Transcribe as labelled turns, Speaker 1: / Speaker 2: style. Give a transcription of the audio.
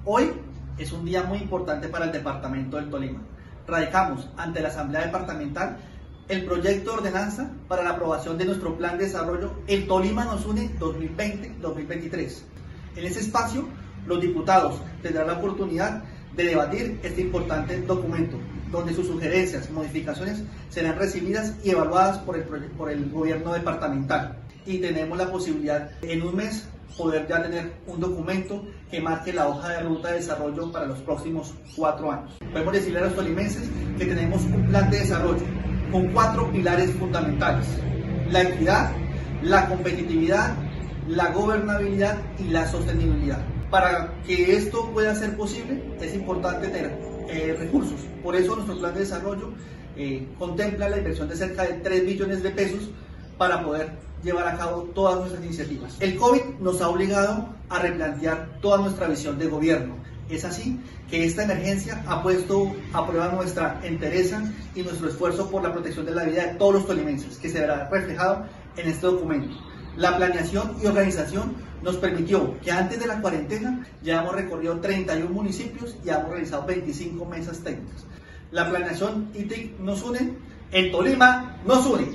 Speaker 1: Hoy es un día muy importante para el departamento del Tolima. Radicamos ante la Asamblea Departamental el proyecto de ordenanza para la aprobación de nuestro plan de desarrollo El Tolima nos une 2020-2023. En ese espacio, los diputados tendrán la oportunidad de debatir este importante documento, donde sus sugerencias, modificaciones serán recibidas y evaluadas por el gobierno departamental. Y tenemos la posibilidad en un mes poder ya tener un documento que marque la hoja de ruta de desarrollo para los próximos 4 años. Podemos decirle a los tolimenses que tenemos un plan de desarrollo con 4 pilares fundamentales: la equidad, la competitividad, la gobernabilidad y la sostenibilidad. Para que esto pueda ser posible es importante tener recursos. Por eso nuestro plan de desarrollo contempla la inversión de cerca de 3 billones de pesos para poder llevar a cabo todas nuestras iniciativas. El COVID nos ha obligado a replantear toda nuestra visión de gobierno. Es así que esta emergencia ha puesto a prueba nuestra entereza y nuestro esfuerzo por la protección de la vida de todos los tolimenses, que se verá reflejado en este documento. La planeación y organización nos permitió que antes de la cuarentena ya hemos recorrido 31 municipios y hemos realizado 25 mesas técnicas. La planeación y TIC nos une, el Tolima nos une.